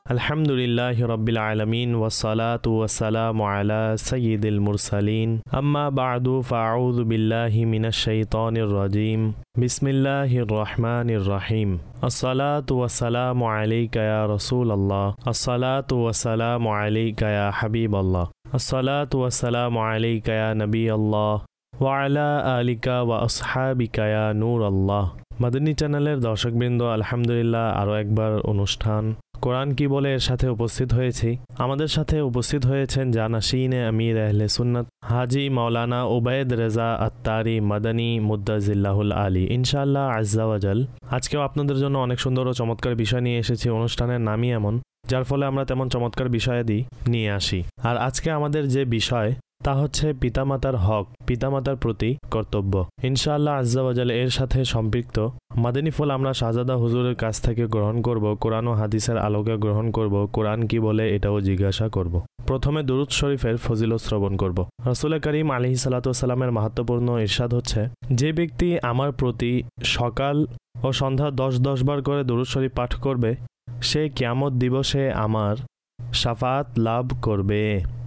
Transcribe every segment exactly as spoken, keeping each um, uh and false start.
আলহামদুলিল্লাহি রাব্বিল আলামিন ওয়াসসালাতু ওয়াসসালামু আলা সাইয়্যিদিল মুরসালিন আম্মা বা'দু ফাআউযু বিল্লাহি মিনাশ শাইতানির রাজীম বিসমিল্লাহির রহমানির রহিম আসসালাতু ওয়াসসালামু আলাইকা ইয়া রাসূলাল্লাহ আসসালাতু ওয়াসসালামু আলাইকা ইয়া হাবিবাল্লাহ আসসালাতু ওয়াসসালামু আলাইকা ইয়া নবিয়াল্লাহ ওয়া আলা আলিকা ওয়া আসহাবিকা ইয়া নূরাল্লাহ। মাদানী চ্যানেলের দর্শকবৃন্দ, আলহামদুলিল্লাহ আরও একবার অনুষ্ঠান কোরআন কি বলে এর সাথে উপস্থিত হয়েছি। আমাদের সাথে উপস্থিত হয়েছেন জানাশিনে আমির আহলে সুন্নাত হাজি মাওলানা উবায়েদ রেজা আত্তারি মাদানী মুদ্দাজিল্লাহুল আলী ইনশাআল্লাহ আজ্জা ওয়াজাল। আজকেও আপনাদের জন্য অনেক সুন্দর ও চমৎকার বিষয় নিয়ে এসেছি। অনুষ্ঠানের নামই এমন, যার ফলে আমরা তেমন চমৎকার বিষয়াদি নিয়ে আসি। আর আজকে আমাদের যে বিষয় তা হচ্ছে পিতামাতার হক, পিতামাতার প্রতি কর্তব্য। ইনশাআল্লাহ আজ্জা ওয়াজাল এর সাথে সম্পৃক্ত মাদানী ফুল আমরা শাহজাদা হুজুরের কাছ থেকে গ্রহণ করব, কোরআন ও হাদিসের আলোকে গ্রহণ করব, কোরআন কি বলে এটাও জিজ্ঞাসা করব। প্রথমে দুরূদ শরীফের ফজিলত শ্রবণ করব। রাসূল করিম আলাইহিস সালাতু ওয়াস সালামের মাহাত্ম্যপূর্ণ ইরশাদ হচ্ছে, যে ব্যক্তি আমার প্রতি সকাল ও সন্ধ্যা দশ দশ বার করে দুরূদ শরীফ পাঠ করবে, সে কিয়ামত দিবসে আমার শাফাত লাভ করবে।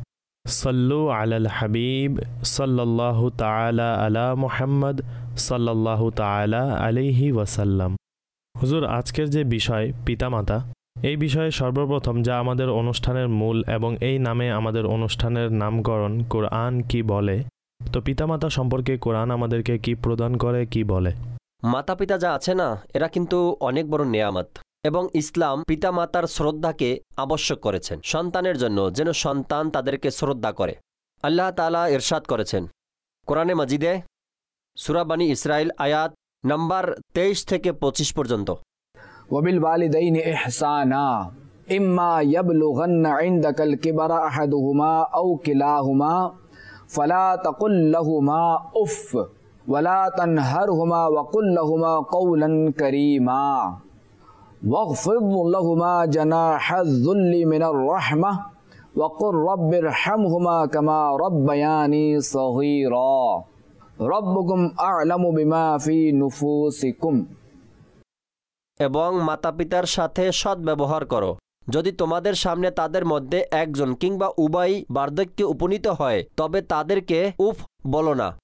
সল্লু আলাল হাবিব সাল্লাল্লাহু তাআলা আলা মুহাম্মদ সাল্লাল্লাহু তাআলা আলাইহি ওয়াসাল্লাম। হুজুর, আজকের যে বিষয় পিতামাতা, এই বিষয়ে সর্বপ্রথম যা আমাদের অনুষ্ঠানের মূল এবং এই নামে আমাদের অনুষ্ঠানের নামকরণ, কোরআন কি বলে, তো পিতামাতা সম্পর্কে কোরআন আমাদেরকে কি প্রদান করে, কি বলে? মাতা পিতা যা আছে না, এরা কিন্তু অনেক বড় নেয়ামত, এবং ইসলাম পিতামাতার শ্রদ্ধাকে আবশ্যক করেছেন সন্তানের জন্য, যেন সন্তান তাদেরকে শ্রদ্ধা করে। আল্লাহ তাআলা ইরশাদ করেছেন কোরআনে মাজিদে সূরা বনী ইসরাইল আয়াত নাম্বার তেইশ থেকে পঁচিশ পর্যন্ত, ওয়াবিল ওয়ালিদাইনি ইহসানা ইম্মা ইয়াবলুগান্না ইনদাকাল কিবারা আহাদুহুমা আও কিলাহুমা ফালা তাকুল লাহুমা উফ ওয়ালা তানহারহুমা ওয়াকুল লাহুমা কওলান কারীমা واخفض لهما جناح الذل من الرحمة وقل رب ارحمهما كما ربياني صغيرا ربكم أعلم بما في نفوسكم। এবং মাতা পিতার সাথে সৎ ব্যবহার করো, যদি তোমাদের সামনে তাদের মধ্যে একজন কিংবা উভয় বার্ধক্যে উপনীত হয়, তবে তাদেরকে উফ বলো না,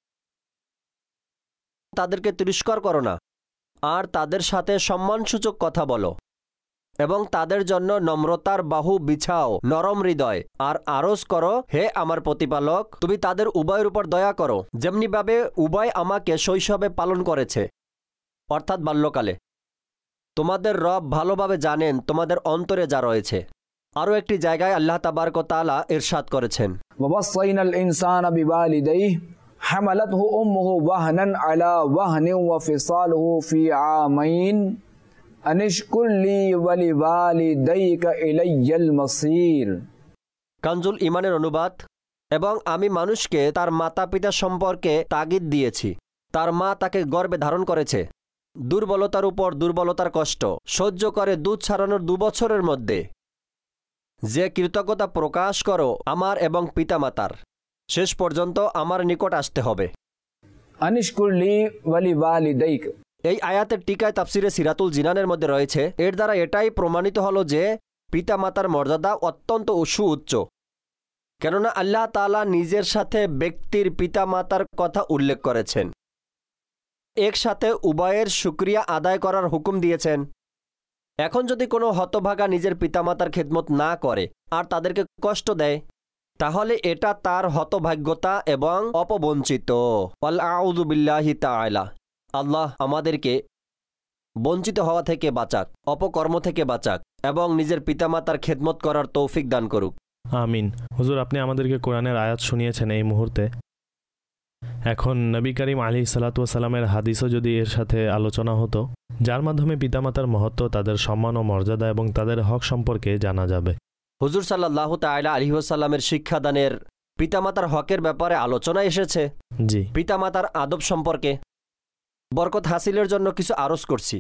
তাদেরকে তিরস্কার করো না, আর তাদের সাথে সম্মানসূচক কথা বলো, এবং তাদের জন্য নম্রতার বাহু বিছাও, নরম হৃদয়, আর আরজ করো, হে আমার প্রতিপালক, তুমি তাদের উভয়ের উপর দয়া করো, যেমনিভাবে উভয় আমাকে শৈশবে পালন করেছে, অর্থাৎ বাল্যকালে। তোমাদের রব ভালোভাবে জানেন তোমাদের অন্তরে যা রয়েছে। আরও একটি জায়গায় আল্লাহ তাবারক ওয়া তাআলা ইরশাদ করেছেন, ওয়াসাইনাল ইনসানা বিওয়ালিদাইহি হামালাতহু উম্মুহু ওয়াহনান আলা ওয়াহনিন ওয়া ফিসালুহু ফি আমাইন আনিশকুর লি ওয়া লিওয়ালিদাইকা ইলাইয়াল মাসির। কানজুল ইমানের অনুবাদ, এবং আমি মানুষকে তার মাতা পিতা সম্পর্কে তাগিদ দিয়েছি। তার মা তাকে গর্ভে ধারণ করেছে, দুর্বলতার উপর দুর্বলতার কষ্ট সহ্য করে দুধ ছাড়ানোর দু বছরের মধ্যে। যে কৃতজ্ঞতা প্রকাশ করো আমার এবং পিতামাতার, শেষ পর্যন্ত আমার নিকট আসতে হবে। আনিশকুর লি ওয়া লিওয়ালিদাইকা, এই আয়াতের টিকায় তাফসিরে সিরাতুল জিনানের মধ্যে রয়েছে, এর দ্বারা এটাই প্রমাণিত হলো যে পিতামাতার মর্যাদা অত্যন্ত সুউচ্চ, কেননা আল্লাহ তাআলা নিজের সাথে ব্যক্তির পিতামাতার কথা উল্লেখ করেছেন, একসাথে উভয়ের শুকরিয়া আদায় করার হুকুম দিয়েছেন। এখন যদি কোনো হতভাগা নিজের পিতামাতার খেদমত না করে আর তাদেরকে কষ্ট দেয়, তাহলে এটা তার হতভাগ্যতা এবং অপবঞ্চিত। আউযু বিল্লাহি তাআলা, আল্লাহ আমাদেরকে বঞ্চিত হওয়া থেকে বাঁচাক, অপকর্ম থেকে বাঁচাক, এবং নিজের পিতামাতার খেদমত করার তৌফিক দান করুক। আমিন। হুজুর, আপনি আমাদেরকে কোরআনের আয়াত শুনিয়েছেন এই মুহূর্তে। এখন নবী করিম আলাইহিস সালাতু ওয়াস সালামের হাদিসও যদি এর সাথে আলোচনা হতো, যার মাধ্যমে পিতামাতার মহত্ব, তাদের সম্মান ও মর্যাদা এবং তাদের হক সম্পর্কে জানা যাবে। হুজুর সাল্লাল্লাহু তাআলা আলাইহি ওয়াসাল্লামের শিক্ষাদানের পিতামাতার হকের ব্যাপারে আলোচনা এসেছে। জি, পিতামাতার আদব সম্পর্কে বরকত হাসিলের জন্য কিছু আরজ করছি।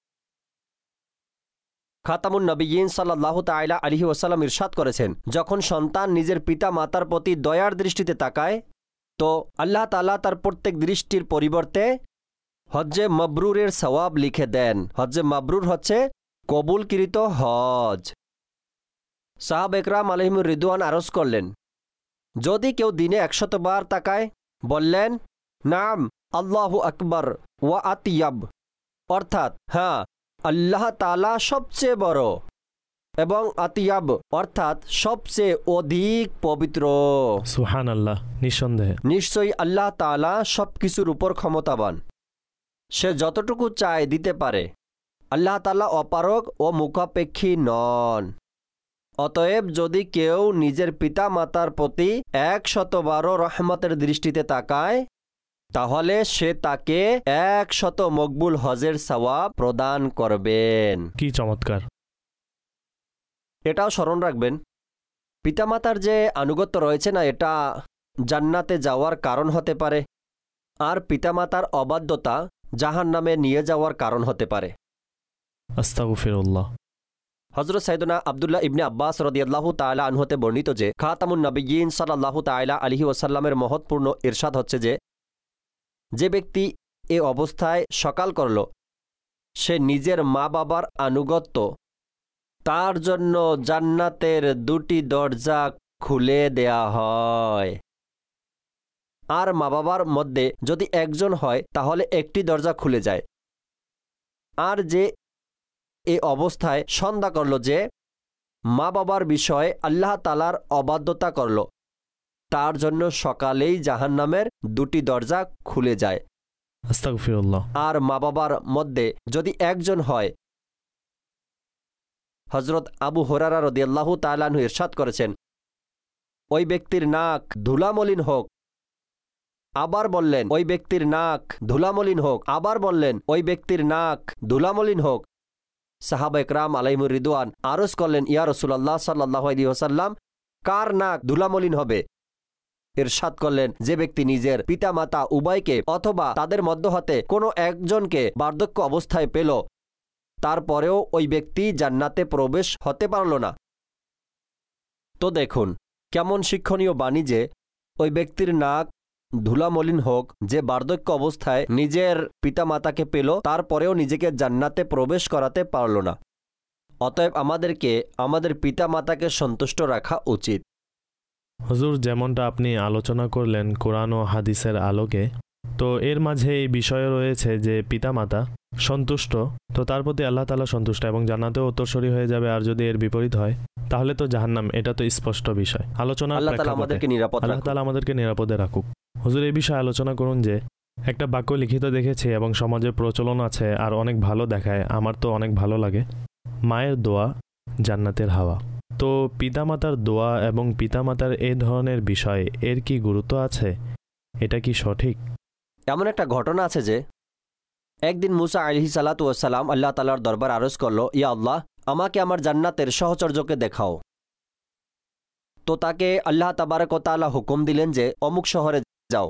খাতামুন নবিয়্যিন সাল্লাল্লাহু তাআলা আলাইহি ওয়াসাল্লাম ইরশাদ করেছেন, যখন সন্তান নিজের পিতা মাতার প্রতি দয়ার দৃষ্টিতে তাকায়, তো আল্লাহ তাআলা তার প্রত্যেক দৃষ্টির পরিবর্তে হজ্জে মাবরুরের সওয়াব লিখে দেন। হজ্জে মাবরুর হচ্ছে কবুলকৃত হজ। সাহাবা একরাম আলাইহিমুর রিদওয়ান আরজ করলেন, যদি কেউ দিনে একশত বার তাকায়, বললেন নাম আল্লাহু আকবার ওয়া আতিয়াব, অর্থাৎ হ্যাঁ আল্লাহ তাআলা সবচেয়ে বড়, এবং আতিয়াব অর্থাৎ সবচেয়ে অধিক পবিত্র। সুবহানাল্লাহ, নিঃসন্দেহে নিশ্চয়ই আল্লাহ তাআলা সব কিছুর উপর ক্ষমতাবান, সে যতটুকু চায় দিতে পারে। আল্লাহ তাআলা অপারগ ও মুখাপেক্ষী নন। অতএব যদি কেউ নিজের পিতা মাতার প্রতি এক শতবারও রহমতের দৃষ্টিতে তাকায়, তাহলে সে তাকে এক শত মকবুল হজের সওয়াব প্রদান করবেন। কি চমৎকার! এটাও স্মরণ রাখবেন, পিতামাতার যে আনুগত্য রয়েছে না, এটা জান্নাতে যাওয়ার কারণ হতে পারে, আর পিতামাতার অবাধ্যতা জাহান্নামে নিয়ে যাওয়ার কারণ হতে পারে। আস্তাগফিরুল্লাহ। হযরত সাইয়েদনা আব্দুল্লাহ ইবনে আব্বাস রাদিয়াল্লাহু তাআলা আনহু হতে বর্ণিত যে খাতামুন নবিয়্যিন সাল্লাল্লাহু তাআলা আলাইহি ওয়াসাল্লামের মহৎপূর্ণ ইরশাদ হচ্ছে যে, যে ব্যক্তি এ অবস্থায় সকাল করল, সে নিজের মা বাবার আনুগত্য, তার জন্য জান্নাতের দুটি দরজা খুলে দেয়া হয়। আর মা বাবার মধ্যে যদি একজন হয় তাহলে একটি দরজা খুলে যায়। আর যে এই অবস্থায় সন্ধ্যা করল যে মা বাবার বিষয়ে আল্লাহ তাআলার অবাধ্যতা করল, তার জন্য সকালেই জাহান্নামের দুটি দরজা খুলে যায়। আস্তাগফিরুল্লাহ। আর মা বাবার মধ্যে যদি একজন হয়, হযরত আবু হুরায়রা রাদিয়াল্লাহু তাআলা আনহু ইরশাদ করেছেন, ওই ব্যক্তির নাক ধুলামলিন হোক, আবার বললেন ওই ব্যক্তির নাক ধুলামলিন হোক, আবার বললেন ওই ব্যক্তির নাক ধুলামলিন হোক। সাহাবা একরাম আলাইহিমুর রিদওয়ান আরজ করলেন, ইয়া রাসূলুল্লাহ সাল্লাল্লাহু আলাইহি ওয়াসাল্লাম, কার নাক ধুলামলিন হবে? ইরশাদ করলেন, যে ব্যক্তি নিজের পিতামাতা উভয়কে অথবা তাদের মধ্য হতে কোনো একজনকে বার্ধক্য অবস্থায় পেল, তারপরেও ওই ব্যক্তি জান্নাতে প্রবেশ হতে পারল না। তো দেখুন কেমন শিক্ষণীয় বাণী যে ওই ব্যক্তির নাক ধুলামলিন হোক যে বার্ধক্য অবস্থায় নিজের পিতামাতাকে পেল, তারপরেও নিজেকে জান্নাতে প্রবেশ করাতে পারল না। অতএব আমাদেরকে আমাদের পিতামাতাকে সন্তুষ্ট রাখা উচিত। হুজুর, যেমনটা আপনি আলোচনা করলেন কোরআন ও হাদিসের আলোকে, তো এর মাঝে এই বিষয় রয়েছে যে পিতামাতা সন্তুষ্ট, তো তার প্রতি আল্লাহ তাআলা সন্তুষ্ট এবং জান্নাতেও উত্তরসূরি হয়ে যাবে। আর যদি এর বিপরীত হয় তাহলে তো জাহান্নাম, এটা তো স্পষ্ট বিষয়। আলোচনা আল্লাহ তাআলা আমাদেরকে নিরাপদ আল্লাহ তাআলা আমাদেরকে নিরাপদে রাখুক। হুজুর, এই বিষয়ে আলোচনা করুন যে একটা বাক্য লিখিত দেখেছি এবং সমাজে প্রচলন আছে আর অনেক ভালো দেখায়, আমার তো অনেক ভালো লাগে, মায়ের দোয়া জান্নাতের হাওয়া। তো পিতামাতার দোয়া এবং পিতামাতার এই ধরনের বিষয়, এর কি গুরুত্ব আছে? এটা কি সঠিক? এমন একটা ঘটনা আছে যে একদিন মুসা আলাইহিস সালাতু ওয়াস সালাম আল্লাহ তাআলার দরবার আরজ করল, ইয়া আল্লাহ, আমাকে আমার জান্নাতের সহচর্যকে দেখাও। তো তাকে আল্লাহ তাবারক ওয়া তাআলা হুকুম দিলেন যে অমুক শহরে যাও,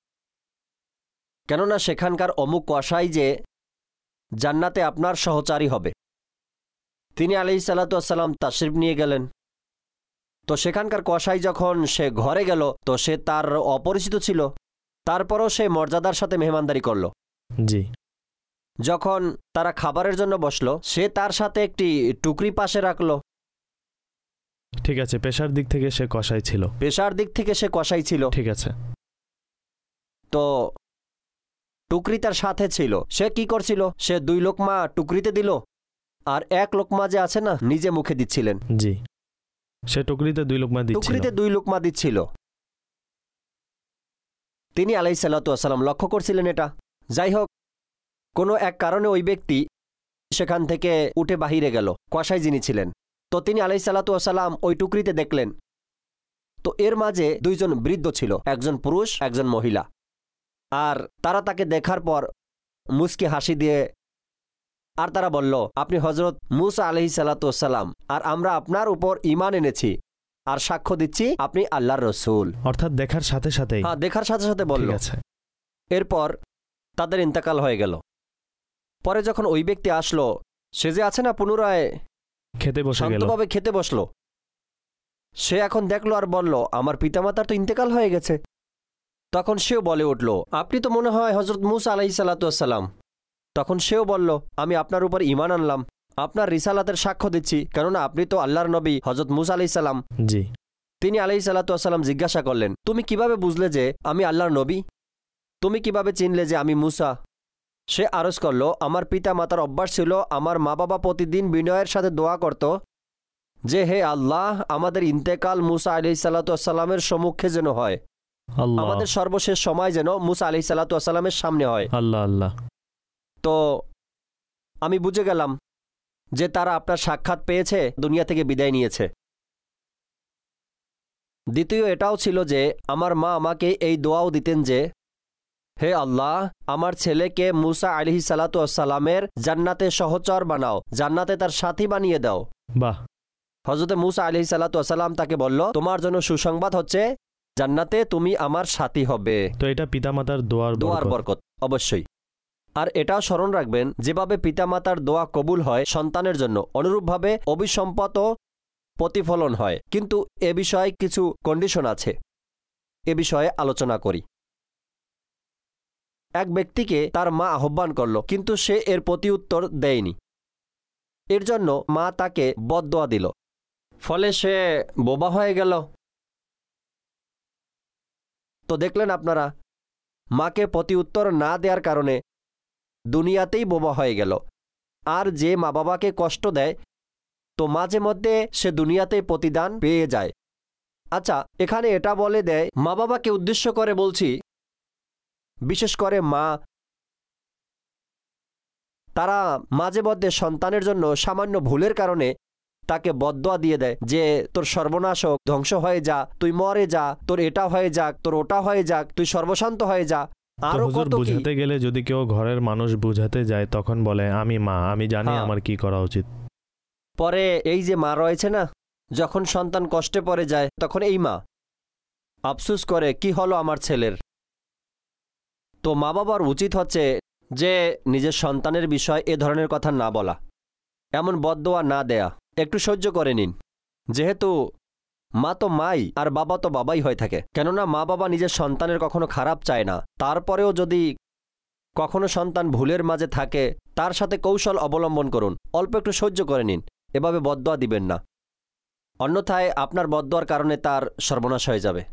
কেননা সেখানকার অমুক কসাই যে জান্নাতে আপনার সহচারী হবে। তিনি আলাইহিস সালাতু ওয়াস সালাম তাশরিফ নিয়ে গেলেন। তো সেখানকার কসাই যখন সে ঘরে গেল, তো সে তার অপরিচিত ছিল, তারপরও সে মর্যাদার সাথে মেহমানদারি করল। জি। যখন তারা খাবারের জন্য বসলো, সে তার সাথে একটি টুকরি পাশে রাখলো। ঠিক আছে, পেশার দিক থেকে সে কসাই ছিল। পেশার দিক থেকে সে কসাই ছিল, ঠিক আছে। তো টুকরি তার সাথে ছিল। সে কি করছিল? সে দুই লোকমা টুকরিতে দিল, আর এক লোকমা যে আছে না, নিজে মুখে দিচ্ছিলেন। জি, সে টুকরিতে দুই লোকমা দিচ্ছিল। টুকরিতে দুই লোকমা দিচ্ছিল। তিনি আলাইহিস সালাতু ওয়াস সালাম লক্ষ্য করছিলেন এটা। যাই হোক, কোনো এক কারণে ওই ব্যক্তি সেখান থেকে উঠে বাহিরে গেল, কসাই যিনি ছিলেন। তো তিনি আলাইহিস সালাতু ওয়াস সালাম ওই টুকরিতে দেখলেন, তো এর মাঝে দুইজন বৃদ্ধ ছিল, একজন পুরুষ একজন মহিলা। আর তারা তাকে দেখার পর মুস্কি হাসি দিয়ে, আর তারা বলল, আপনি হযরত মুসা আলাইহিস সালাতু ওয়াস সালাম, আর আমরা আপনার উপর ঈমান এনেছি আর সাক্ষ্য দিচ্ছি আপনি আল্লাহর রাসূল। অর্থাৎ দেখার সাথে সাথেই? হ্যাঁ, দেখার সাথে সাথে বলল। ঠিক আছে। এরপর তাদের ইন্তেকাল হয়ে গেল। পরে যখন ওই ব্যক্তি আসলো, সে যে আছে না, পুনরায় খেতে বসে গেল, শান্তভাবে খেতে বসলো। সে এখন দেখলো আর বলল, আমার পিতামাতার তো ইন্তেকাল হয়ে গেছে। তখন সেও বলে উঠল, আপনি তো মনে হয় হযরত মুসা আলাইহিস সালাতু ওয়াস সালাম। তখন সেও বলল, আমি আপনার উপর ঈমান আনলাম আপনার রিসালাতের সাক্ষ্য দিচ্ছি, কেননা আপনি তো আল্লাহর নবী হযরত মূসা আলাইহিস সালাম। জি। তিনি আলাইহিস সালাতু ওয়াস সালাম জিজ্ঞাসা করলেন, তুমি কিভাবে বুঝলে যে আমি আল্লাহর নবী? তুমি কিভাবে চিনলে যে আমি মূসা? সে আরজ করল, আমার পিতা মাতার অভ্যাস ছিল, আমার মা বাবা প্রতিদিন বিনয়ের সাথে দোয়া করত যে হে আল্লাহ, আমাদের ইন্তেকাল মূসা আলাইহিস সালাতু ওয়াস সালামের সম্মুখে যেন হয়, আল্লাহ, আমাদের সর্বশেষ সময় যেন মূসা আলাইহিস সালাতু ওয়াস সালামের সামনে হয়। আল্লাহ আল্লাহ। তো আমি বুঝে গেলাম যে তারা আপনার সাক্ষাৎ পেয়েছে, দুনিয়া থেকে বিদায় নিয়েছে। দ্বিতীয় এটাও ছিল যে আমার মা আমাকে এই দোয়াও দিতেন যে হে আল্লাহ, আমার ছেলেকে মূসা আলাইহিস সালাতু ওয়াস সালামের জান্নাতে সহচর বানাও, জান্নাতে তার সাথী বানিয়ে দাও। বাহ। হযরত মূসা আলাইহিস সালাতু ওয়াস সালাম তাকে বলল, তোমার জন্য সুসংবাদ হচ্ছে জান্নাতে তুমি আমার সাথী হবে। তো এটা পিতামাতার দোয়ার দোয়ার বরকত অবশ্যই। আর এটাও স্মরণ রাখবেন, যেভাবে পিতামাতার দোয়া কবুল হয় সন্তানের জন্য, অনুরূপভাবে অভিসম্পদও প্রতিফলন হয়। কিন্তু এ বিষয়ে কিছু কন্ডিশন আছে, এ বিষয়ে আলোচনা করি। এক ব্যক্তিকে তার মা আহ্বান করল, কিন্তু সে এর প্রতি উত্তর দেয়নি। এর জন্য মা তাকে বদদোয়া দিল, ফলে সে বোবা হয়ে গেল। তো দেখলেন আপনারা, মাকে প্রতি উত্তর না দেওয়ার কারণে দুনিয়াতেই বোবা হয়ে গেল। আর যে মা বাবাকে কষ্ট দেয়, তো মাঝে মধ্যে সে দুনিয়াতেই প্রতিদান পেয়ে যায়। আচ্ছা, এখানে এটা বলে দেয়, মা বাবাকে উদ্দেশ্য করে বলছি, বিশেষ করে মা, তারা মাঝে মধ্যে সন্তানের জন্য সামান্য ভুলের কারণে তাকে বদদোয়া দিয়ে দেয় যে তোর সর্বনাশ হোক, ধ্বংস হয়ে যা, তুই মরে যা, তোর এটা হয়ে যাক, তোর ওটা হয়ে যাক, তুই সর্বশান্ত হয়ে যা। আরো কত কি। বুঝাতে গেলে যদি কেউ ঘরের মানুষ বুঝাতে যায়, তখন বলে আমি মা, আমি জানি আমার কি করা উচিত। পরে এই যে মা রয়েছে না, যখন সন্তান কষ্টে পড়ে যায়, তখন এই মা আফসোস করে কি হলো আমার ছেলের। তো মা বাবার উচিত হচ্ছে যে নিজের সন্তানের বিষয় এ ধরনের কথা না বলা, এমন বদদোয়া না দেয়া, একটু সহ্য করে নিন। যেহেতু মা তো মাই আর বাবা তো বাবাই হয়ে থাকে, কেননা মা বাবা নিজের সন্তানের কখনো খারাপ চায় না। তারপরেও যদি কখনো সন্তান ভুলের মাঝে থাকে, তার সাথে কৌশল অবলম্বন করুন, অল্প একটু সহ্য করে নিন, এভাবে বদদোয়া দিবেন না, অন্যথায় আপনার বদদোয়ার কারণে তার সর্বনাশ হয়ে যাবে।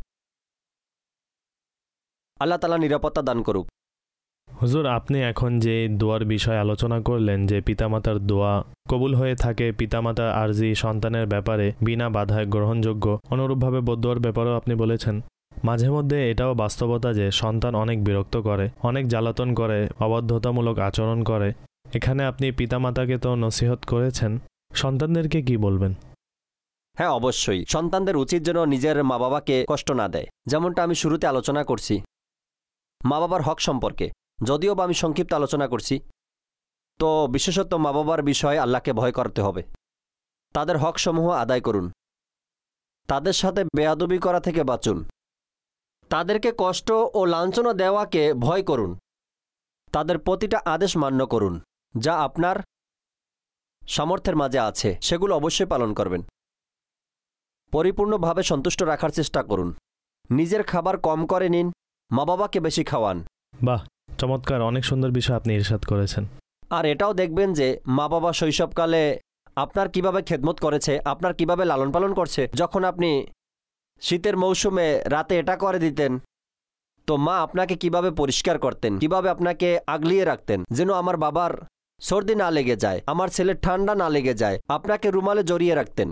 আল্লাহ তাআলা নিরাপত্তা দান করুক। হুজুর, আপনি এখন যে দোয়ার বিষয়ে আলোচনা করলেন, যে পিতামাতার দোয়া কবুল হয়ে থাকে, পিতামাতার আরজি সন্তানের ব্যাপারে বিনা বাধায় গ্রহণযোগ্য, অনুরূপভাবে বদদোয়ার ব্যাপারেও আপনি বলেছেন। মাঝে মধ্যে এটাও বাস্তবতা যে সন্তান অনেক বিরক্ত করে, অনেক জ্বালাতন করে, অবাধ্যতামূলক আচরণ করে। এখানে আপনি পিতামাতাকে তো নসিহত করেছেন, সন্তানদেরকে কি বলবেন? হ্যাঁ, অবশ্যই সন্তানদের উচিত যেন নিজের মা বাবাকে কষ্ট না দেয়। যেমনটা আমি শুরুতে আলোচনা করছি মা বাবার হক সম্পর্কে, যদিও বা আমি সংক্ষিপ্ত আলোচনা করছি, তো বিশেষত মা বাবার বিষয়ে আল্লাহকে ভয় করতে হবে। তাদের হকসমূহ আদায় করুন, তাদের সাথে বেয়াদবি করা থেকে বাঁচুন, তাদেরকে কষ্ট ও লাঞ্ছনা দেওয়াকে ভয় করুন, তাদের প্রতিটা আদেশ মান্য করুন, যা আপনার সামর্থ্যের মাঝে আছে সেগুলো অবশ্যই পালন করবেন। পরিপূর্ণভাবে সন্তুষ্ট রাখার চেষ্টা করুন। নিজের খাবার কম করে নিন, মা বাবাকে বেশি খাওয়ান। বাহ, চমৎকার, অনেক সুন্দর বিষয় আপনি ইরশাদ করেছেন। আর এটাও দেখবেন যে মা বাবা শৈশবকালে আপনার কিভাবে খেদমত করেছে, আপনার কিভাবে লালন পালন করছে। যখন আপনি শীতের মৌসুমে রাতে এটা করে দিতেন, তো মা আপনাকে কিভাবে পরিষ্কার করতেন, কিভাবে আপনাকে আগলিয়ে রাখতেন যেন আমার বাবার সর্দি না লেগে যায়, আমার ছেলের ঠান্ডা না লেগে যায়, আপনাকে রুমালে জড়িয়ে রাখতেন।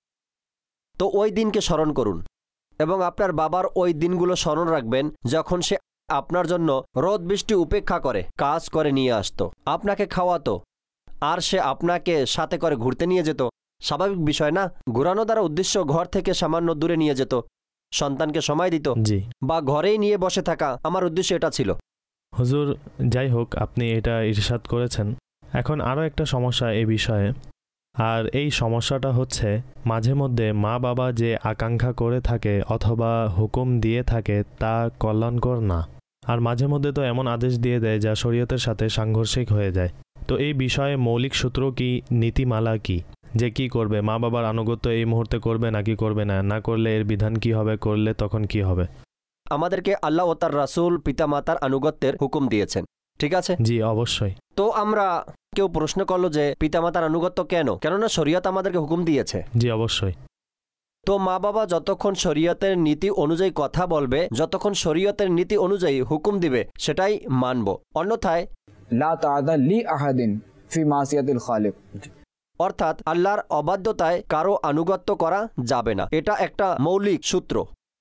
তো ওই দিনকে স্মরণ করুন এবং আপনার বাবার ওই দিনগুলো স্মরণ রাখবেন, যখন সে আপনার জন্য রোদ বৃষ্টি উপেক্ষা করে কাজ করে নিয়ে আসতো, আপনাকে খাওয়াতো, আর সে আপনাকে সাথে করে ঘুরতে নিয়ে যেত। স্বাভাবিক বিষয় না? ঘুরানো দ্বারা উদ্দেশ্য ঘর থেকে সামান্য দূরে নিয়ে যেত, সন্তানকে সময় দিত, জি, বা ঘরেই নিয়ে বসে থাকা, আমার উদ্দেশ্য এটা ছিল। হুজুর, যাই হোক, আপনি এটা ইরশাদ করেছেন। এখন আরও একটা সমস্যা এই বিষয়ে, আর এই সমস্যাটা হচ্ছে মাঝে মধ্যে মা বাবা যে আকাঙ্ক্ষা করে থাকে অথবা হুকুম দিয়ে থাকে তা কল্যাণকর না, আর মাঝে মধ্যে তো এমন আদেশ দিয়ে দেয় যা শরীয়তের সাথে সাংঘর্ষিক হয়ে যায়। তো এই বিষয়ে মৌলিক সূত্র কি, নীতিমালা কি, যে কি করবে, মা বাবার আনুগত্য এই মুহূর্তে করবে নাকি করবে না, না করলে এর বিধান কি হবে, করলে তখন কি হবে? আমাদেরকে আল্লাহ ও তার রাসূল পিতামাতার আনুগত্যের হুকুম দিয়েছেন, ঠিক আছে? জি অবশ্যই। তো আমরা কেউ প্রশ্ন করলো যে পিতামাতার আনুগত্য কেন? কেননা শরীয়ত আমাদেরকে হুকুম দিয়েছে। জি অবশ্যই। তো মা বাবা যতক্ষণ শরীয়তের নীতি অনুযায়ী কথা বলবে, যতক্ষণ শরীয়তের নীতি অনুযায়ী হুকুম দিবে, সেটাই মানব। অন্যথায় লা তাআতা লি আহাদিন ফি মাসিয়াতিল খালিক, অর্থাৎ আল্লাহর অবাধ্যতায় কারো আনুগত্য করা যাবে না। এটা একটা মৌলিক সূত্র।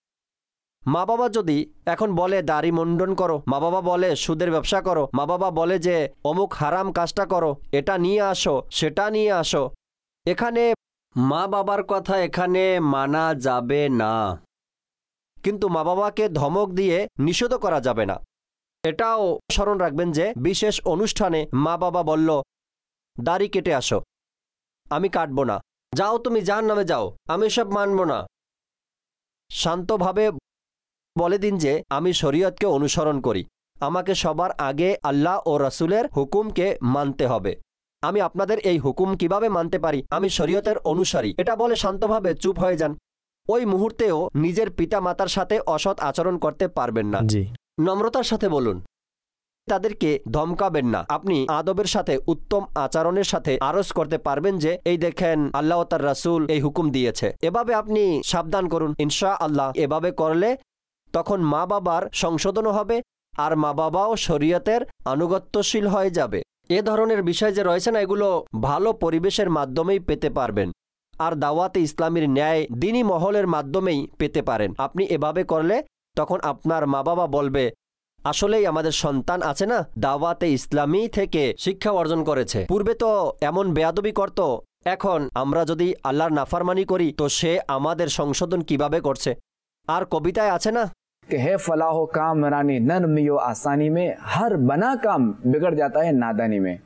মা বাবা যদি এখন বলে দাড়ি মুন্ডন করো, মা বাবা বলে সুদের ব্যবসা করো, মা বাবা বলে যে অমুক হারাম কাজটা করো, এটা নিয়ে আসো, সেটা নিয়ে আসো, এখানে মা বাবার কথা এখানে মানা যাবে না। কিন্তু মা বাবাকে ধমক দিয়ে নিষেধ করা যাবে না। এটাও স্মরণ রাখবেন যে বিশেষ অনুষ্ঠানে মা বাবা বলল দাড়ি কেটে আসো, আমি কাটবো না, যাও তুমি জাহান্নামে যাও, আমি সব মানব না। শান্তভাবে বলে দিন যে আমি শরীয়তকে অনুসরণ করি, আমাকে সবার আগে আল্লাহ ও রাসূলের হুকুমকে মানতে হবে। আমি আপনাদের এই হুকুম কিভাবে মানতে পারি? আমি শরীয়তের অনুসারী, এটা বলে শান্তভাবে চুপ হয়ে যান। ওই মুহূর্তেও নিজের পিতা মাতার সাথে অসৎ আচরণ করতে পারবেন না। জি। নম্রতার সাথে বলুন, তাদেরকে ধমকাবেন না। আপনি আদবের সাথে, উত্তম আচরণের সাথে আরজ করতে পারবেন যে এই দেখেন আল্লাহ ও তার রাসূল এই হুকুম দিয়েছে, এভাবে আপনি সাবধান করুন। ইনশা আল্লাহ এভাবে করলে তখন মা বাবার সংশোধনও হবে আর মা বাবাও শরীয়তের আনুগত্যশীল হয়ে যাবে। এ ধরনের বিষয় যে রয়েছে না, এগুলো ভালো পরিবেশের মাধ্যমেই পেতে পারবেন, আর দাওয়াতে ইসলামীর ন্যায় দ্বীনি মহলের মাধ্যমেই পেতে পারেন। আপনি এভাবে করলে তখন আপনার মা বাবা বলবে আসলেই আমাদের সন্তান আছে না, দাওয়াতে ইসলামী থেকে শিক্ষা অর্জন করেছে। পূর্বে তো এমন বেয়াদবি করত, এখন আমরা যদি আল্লাহর নাফরমানি করি তো সে আমাদের সংশোধন কিভাবে করছে। আর কবিতায় আছে না कि है फलाह काम रानी नरमी व आसानी में, हर बना काम बिगड़ जाता है नादानी में,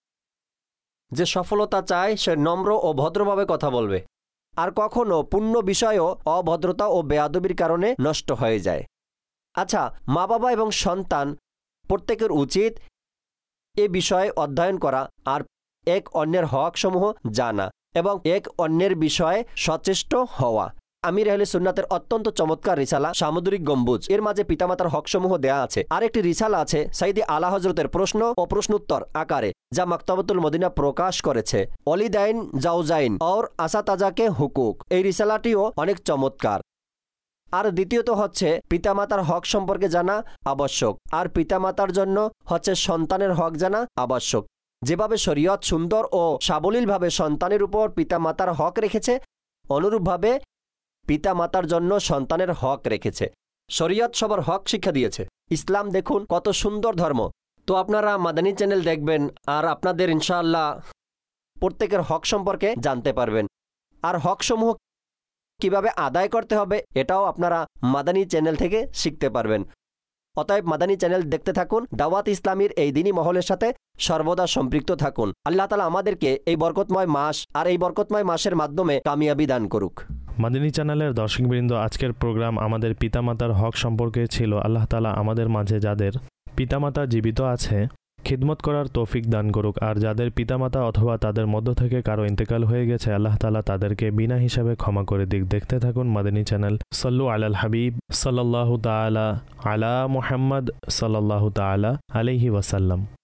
যে সফলতা চায় সে নম্র ও ভদ্রভাবে কথা বলবে, আর কখনো পূর্ণ বিষয়ও অভদ্রতা ও বেয়াদবির কারণে নষ্ট হয়ে যায়। আচ্ছা, মা বাবা এবং সন্তান প্রত্যেকের উচিত এ বিষয়ে অধ্যয়ন করা আর এক অন্যের হকসমূহ জানা এবং এক অন্যের বিষয়ে সচেষ্ট হওয়া। আমির আহলে সুন্নাতের অত্যন্ত চমৎকার রিসালা সামুদ্রিক গম্বুজ, এর মাঝে পিতামাতার হকসমূহ দেয়া আছে। আরেকটি রিসালা আছে সাইদি আলা হজরতের প্রশ্ন ও প্রশ্নোত্তর আকারে, যা মাকতাবাতুল মদিনা প্রকাশ করেছে, ওয়ালিদাইন জাওজাইন और আসাতাজাকে হুকুক। এই রিসালাটিও অনেক চমৎকার। আর দ্বিতীয়ত হচ্ছে পিতামাতার হক সম্পর্কে জানা আবশ্যক, আর পিতামাতার জন্য হচ্ছে সন্তানের হক জানা আবশ্যক। যেভাবে শরীয়ত সুন্দর ও সাবলীলভাবে সন্তানের উপর পিতামাতার হক রেখেছে, অনুরূপভাবে পিতা মাতার জন্য সন্তানের হক রেখেছে। শরীয়ত সবার হক শিক্ষা দিয়েছে। ইসলাম দেখুন কত সুন্দর ধর্ম। তো আপনারা মাদানী চ্যানেল দেখবেন আর আপনাদের ইনশাআল্লাহ প্রত্যেকের হক সম্পর্কে জানতে পারবেন, আর হকসমূহ কিভাবে আদায় করতে হবে এটাও আপনারা মাদানী চ্যানেল থেকে শিখতে পারবেন। অতএব মাদানী চ্যানেল দেখতে থাকুন, দাওয়াত ইসলামীর এই দ্বীনি মহলের সাথে সর্বদা সম্পৃক্ত থাকুন। আল্লাহ তাআলা আমাদেরকে এই বরকতময় মাস আর এই বরকতময় মাসের মাধ্যমে কামিয়াবি দান করুক। মাদানী চ্যানেলের দর্শকবৃন্দ, আজকের প্রোগ্রাম আমাদের পিতামাতার হক সম্পর্কে ছিল। আল্লাহ তাআলা আমাদের মাঝে যাদের পিতামাতা জীবিত আছে খিদমত করার তৌফিক দান করুক, আর যাদের পিতামাতা অথবা তাদের মধ্য থেকে কারো ইন্তেকাল হয়ে গেছে আল্লাহ তাআলা তাদেরকে বিনা হিসাবে ক্ষমা করে দিক। দেখতে থাকুন মাদানী চ্যানেল। সাল্লু আলাল হাবিব সাল্লাল্লাহু তাআলা আলা মুহাম্মদ সাল্লাল্লাহু তাআলা আলাইহি ওয়াসাল্লাম।